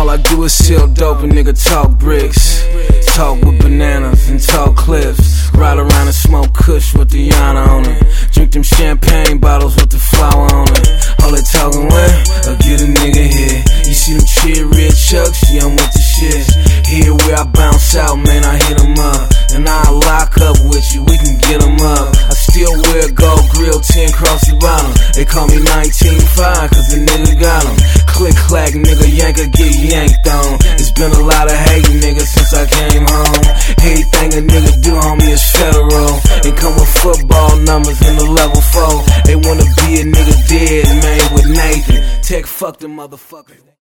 All I do is sell dope and nigga talk bricks. Talk with bananas and talk clips. Ride around and smoke kush with the yana on it. Drink them champagne bottles with the flour on it. All they talking with, I'll get a nigga here. You see them cheer red chucks, yeah, I'm with the shit. Here where I bounce out, man, I hit 'em up. And I'll lock up with you, we can get 'em up. I still wear gold grill, 10 crossy bottom. They call me 19.5 cause the nigga got 'em. Click clack, nigga, yanker get yanked on. It's been a lot of hate, nigga, since I came home. Anything a nigga do, homie, is federal. They come with football numbers in the level 4. They wanna be a nigga dead, man, with Nathan. Tech fuck them motherfuckers.